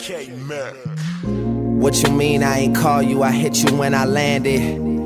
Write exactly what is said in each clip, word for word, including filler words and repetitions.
What you mean I ain't call you? I hit you when I landed.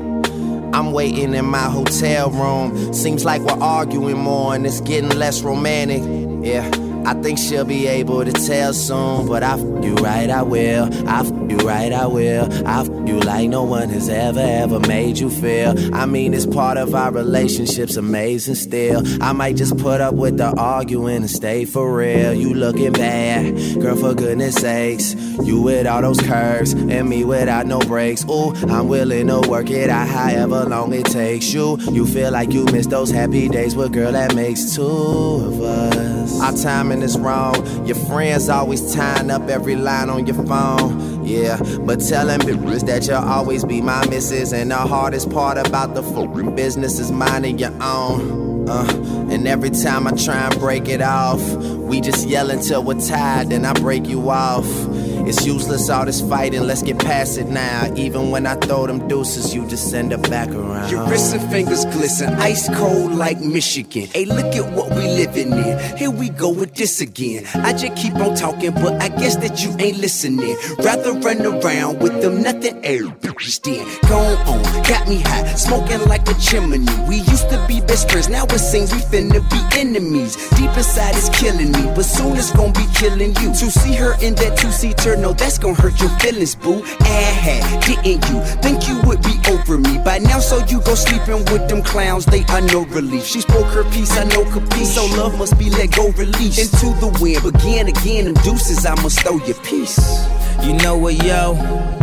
I'm waiting in my hotel room. Seems like we're arguing more and it's getting less romantic. Yeah, I think she'll be able to tell soon. But I f you right, I will. I f you right, I will. I f you like no one has ever, ever made you feel. I mean, it's part of our relationship's amazing still. I might just put up with the arguing and stay for real. You looking bad, girl, for goodness sakes. You with all those curves and me without no breaks. Ooh, I'm willing to work it out however long it takes you. You feel like you miss those happy days, but girl, that makes two of us. Our timing is wrong. Your friends always tying up every line on your phone. Yeah, but telling bitches that you'll always be my missus. And the hardest part about the fucking business is minding your own. Uh, and every time I try and break it off, we just yell until we're tired, then I break you off. It's useless all this fighting, let's get past it now. Even when I throw them deuces, you just send it back around. Your wrists and fingers glisten, ice cold like Michigan. Hey, look at what we living in. Here we go with this again. I just keep on talking, but I guess that you ain't listening. Rather run around with them nothing else then. Go on, got me hot, smoking like a chimney. We used to be best friends, now it seems we finna be enemies. Deep inside it's killing me, but soon it's gonna be killing you. To see her in that two-seater, no, that's gonna hurt your feelings, boo. Ah, didn't you think you would be over me by now? So you go sleeping with them clowns, they are no relief. She spoke her piece, I know capiche. So love must be let go, release into the wind. Begin again, them deuces, I must throw your piece. You know what, yo?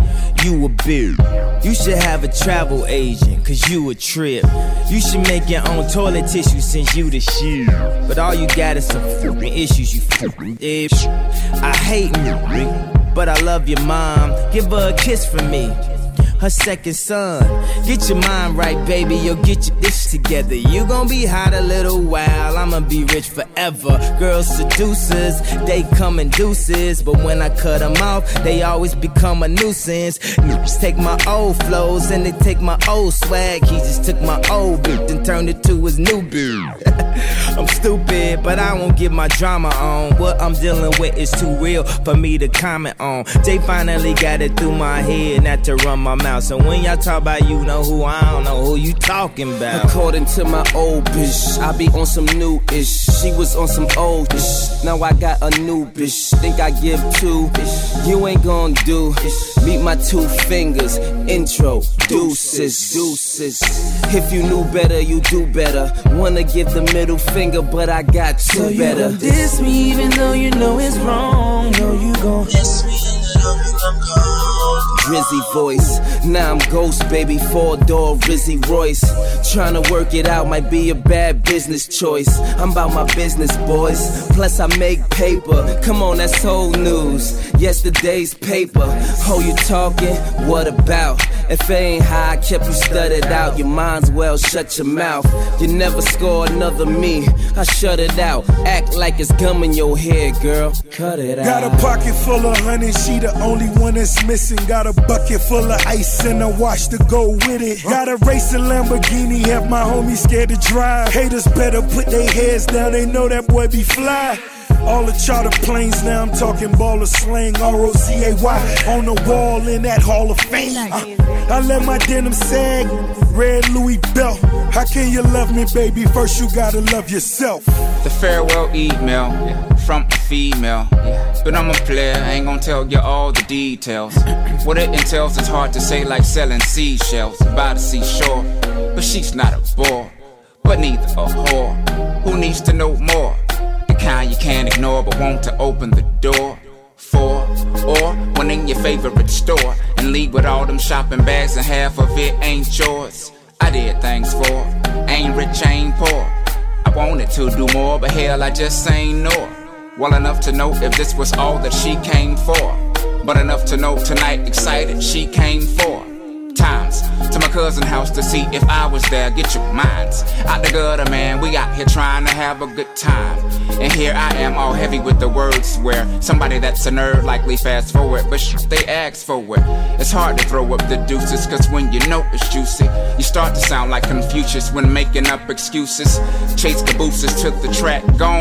You a beard. You should have a travel agent, cause you a trip. You should make your own toilet tissue since you the shit. But all you got is some fucking issues, you fucking bitch. I hate you, but I love your mom. Give her a kiss from me, her second son. Get your mind right, baby, you'll get your dish together. You gon' be hot a little while, I'ma be rich forever. Girls seducers, they come in deuces, but when I cut them off, they always become a nuisance. Niggas take my old flows and they take my old swag. He just took my old beat and turned it to his new beat. I'm stupid, but I won't get my drama on. What I'm dealing with is too real for me to comment on. They finally got it through my head not to run my mouth. So when y'all talk about you know who, I don't know who you talking about. According to my old bitch, I be on some new-ish. She was on some old-ish. Now I got a new bitch. Think I give two? You ain't gon' do. Meet my two fingers. Intro, deuces, deuces. If you knew better, you do better. Wanna give the middle finger, but I got two so better. You gon' diss me even though you know it's wrong. No, you gon' diss me even though you I'm gone. Drizzy voice, now I'm ghost baby, four-door Rizzy Royce. Tryna work it out might be a bad business choice. I'm about my business, boys. Plus I make paper. Come on, that's old news. Yesterday's paper. Oh, you talking? What about? If it ain't how I kept you studied out, your mind's well shut your mouth. You never score another me. I shut it out. Act like it's gum in your head, girl. Cut it out. Got a pocket full of honey, she the only one that's missing. Got a bucket full of ice and a watch to go with it. Got a racing Lamborghini, have my homies scared to drive. Haters better put their heads down, they know that boy be fly. All the charter planes, now I'm talking baller slang. R O C A Y on the wall in that Hall of Fame. uh, I let my denim sag, red Louis belt. How can you love me, baby? First you gotta love yourself. The farewell email from a female, but I'm a player, I ain't gonna tell you all the details. What it entails is hard to say, like selling seashells by the seashore. But she's not a bore, but neither a whore. Who needs to know more? The kind you can't ignore but want to open the door for. Or one in your favorite store and leave with all them shopping bags and half of it ain't yours. I did things for, ain't rich, ain't poor. I wanted to do more, but hell, I just ain't know. Well enough to know if this was all that she came for, but enough to know tonight excited she came for. Times to my cousin's house to see if I was there. Get your minds out the gutter, man. We out here trying to have a good time, and here I am all heavy with the words where somebody that's a nerd likely fast forward, but sh they ask for it. It's hard to throw up the deuces, cause when you know it's juicy, you start to sound like Confucius when making up excuses. Chase Cabooses took the track, gone.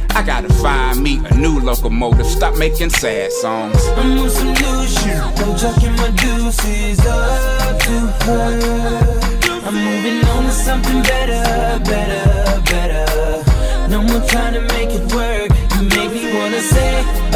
I gotta find me a new locomotive. Stop making sad songs. I'm on some new shit. I'm chucking my deuces up to her. I'm moving on to something better, better, better. No more trying to make it work. You make me wanna say